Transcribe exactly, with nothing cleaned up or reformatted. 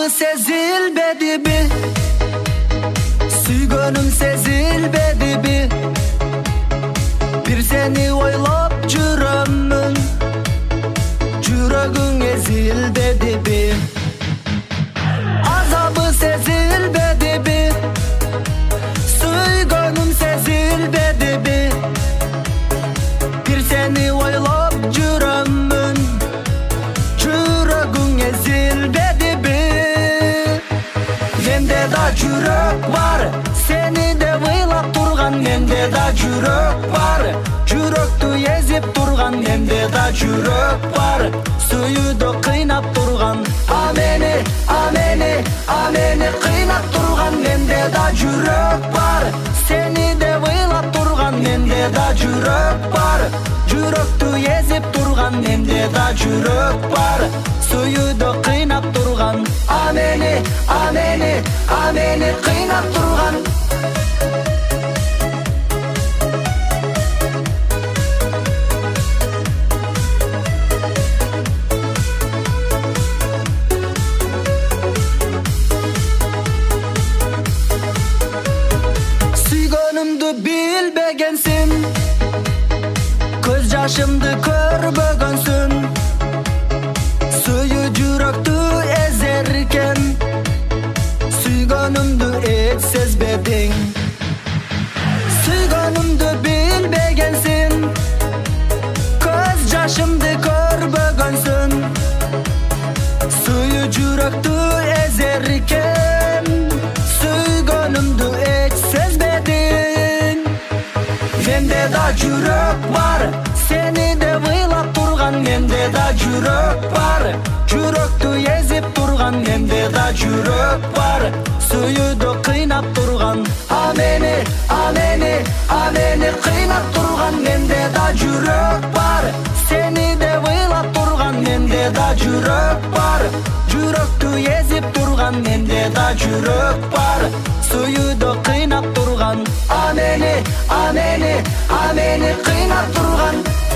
sezilmedibi? Süygönüm sezilmedibi? Bir seni oylap жүрөмүн, жүрөгүң ezilmedibi? Azabı sezilmedibi? Süygönüm sezilmedibi? Bir seni oylap жүрөмүн, жүрөгүң ezilmedibi? Mende da жүрөк бар, seni de ыйлап турган. Менде да жүрөк бар, жүрөктү езип турган. Менде да жүрөк бар, сүйүүдө кыйнап турган. А мени, а мени, а мени кыйнап турган. Менде да жүрөк бар, seni de ыйлап турган. Менде да жүрөк бар, жүрөктү езип турган. Менде да жүрөк бар, сүйүүдө кыйнап турган. А мени, а мени, а мени кыйнап турган. Süygönümdü bilbegensin, көз жашымды көрбөгөнсүн. Сүйүү жүрөктү эзеркен, süygönümdü hiç sezbedin. Süygönümdü bilbegensin, көз жашымды көрбөгөнсүн. Сүйүү жүрөктү эзеркен, süygönümdü hiç sezbedin. Менде да жүрөк бар, seni de ыйлап турган. Менде да жүрөк бар, жүрөктү езип турган. Менде да жүрөк бар, сүйүүдө кыйнап турган. А мени, а мени, а мени кыйнап турган. Менде да жүрөк бар, seni de ыйлап турган. Менде да жүрөк бар, жүрөктү езип турган. Менде да жүрөк бар, сүйүүдө кыйнап турган. А мени, а мени, а мени кыйнап турган.